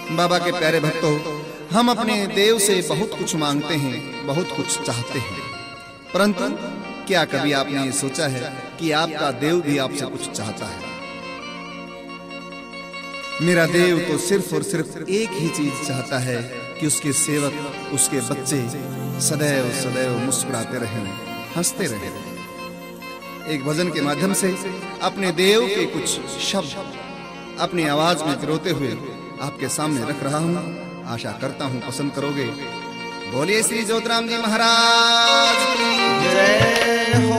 बाबा के प्यारे भक्तों, हम अपने देव से बहुत कुछ मांगते हैं, बहुत कुछ चाहते हैं, परंतु क्या कभी आपने ये सोचा है कि आपका देव भी आपसे कुछ चाहता है? मेरा देव तो सिर्फ और सिर्फ एक ही चीज चाहता है कि उसके सेवक, उसके बच्चे सदैव सदैव मुस्कुराते रहें, हंसते रहें। एक भजन के माध्यम से अपने देव के कुछ शब्द अपनी आवाज में पिरोते हुए आपके सामने रख रहा हूं। आशा करता हूं पसंद करोगे। बोलिए श्री ज्योतिराम जी महाराज की जय हो।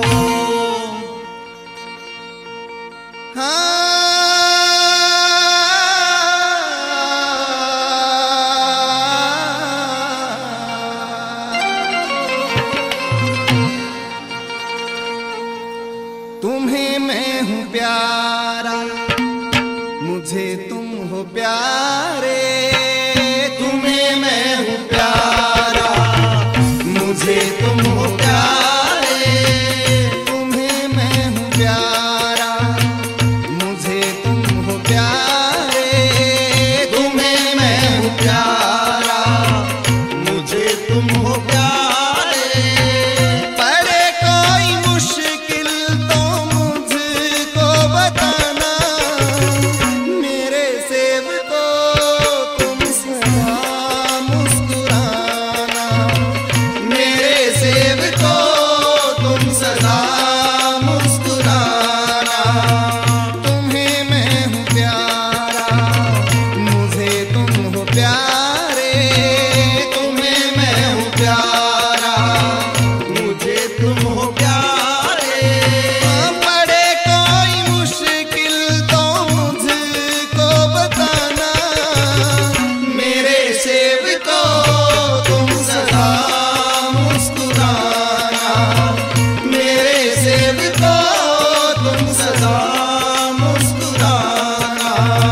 तुम्हें मैं हूं प्यारा, मुझे तुम हो प्यारे। तुम्हें मैं हूं प्यारा, मुझे तुम हो प्यारे। तुम्हें मैं हूं प्यारा, मुझे तुम हो प्यारे। तुम्हें मैं हूं प्यारा, मुझे तुम हो प्यारे। पड़े कोई मुश्किल तो मुझको बताना, मेरे सेवको तुम सदा मुस्कुराना। मेरे सेवको तुम सदा मुस्कुराना। तुम्हें मैं हूं प्यारा, मुझे तुम हो प्यारे। तुम्हें मैं हूं प्यारा, मुझे तुम हो प्यारे। पड़े कोई मुश्किल तो मुझको बताना, मेरे सेवको तुम सदा मुस्कुराना। मेरे सेवको तुम सदा मुस्कुराना।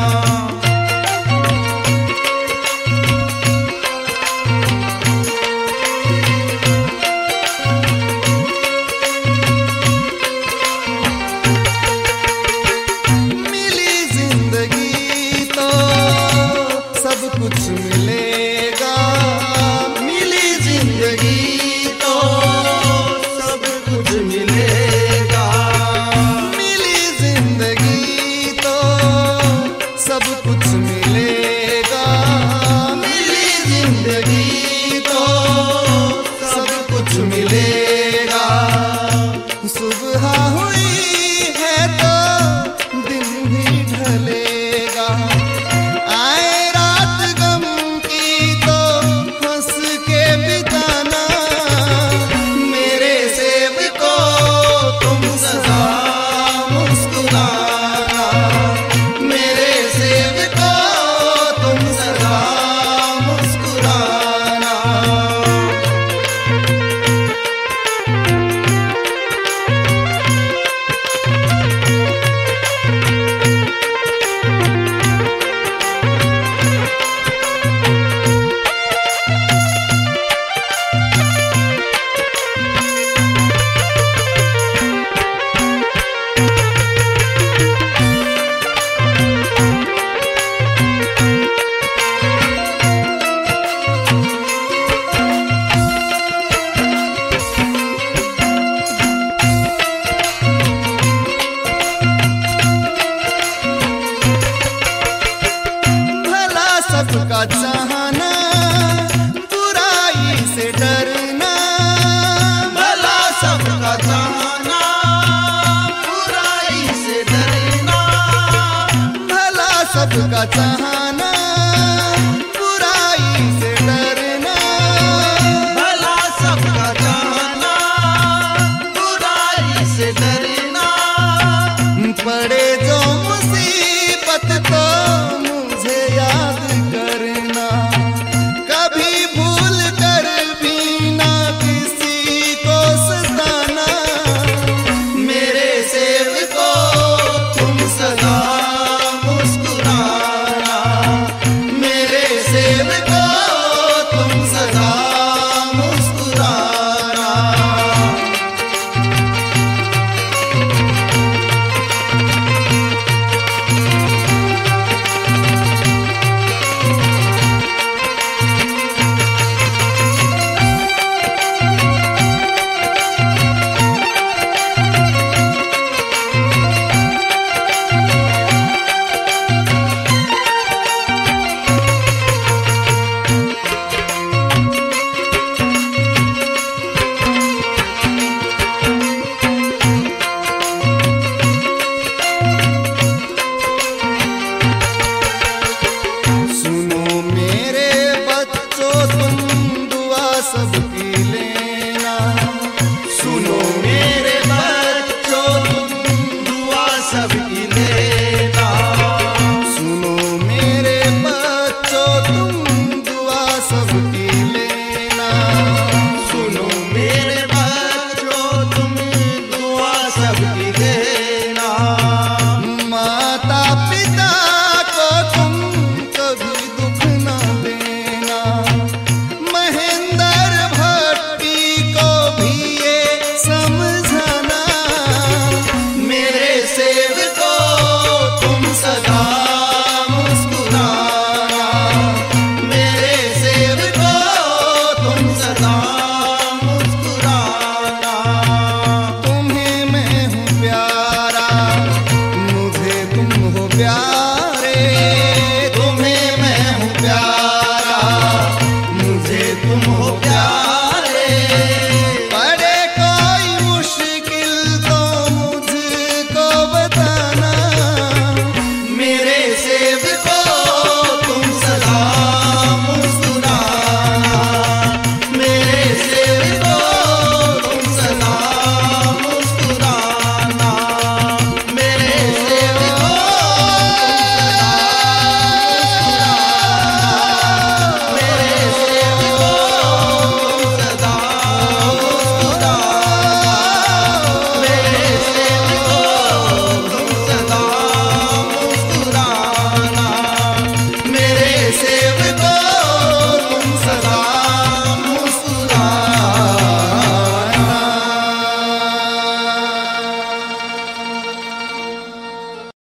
मिली जिंदगी तो सब कुछ मिलेगा। मिली जिंदगी तो सब कुछ मिलेगा। मिली जिंदगी तो सब कुछ मिलेगा। मिली जिंदगी तो सब कुछ मिलेगा। सुबह हुई है तो दिन भी ढलेगा। आए रात गम की तो हंस के बिताना। मेरे सेवको तुम सदा मुस्कुराना। मेरे सेवको तुम सदा मुस्कुराना। भला सबका चाहना, बुराई से डरना। भला सबका चाहना, बुराई से डरना। भला सबका चाहना,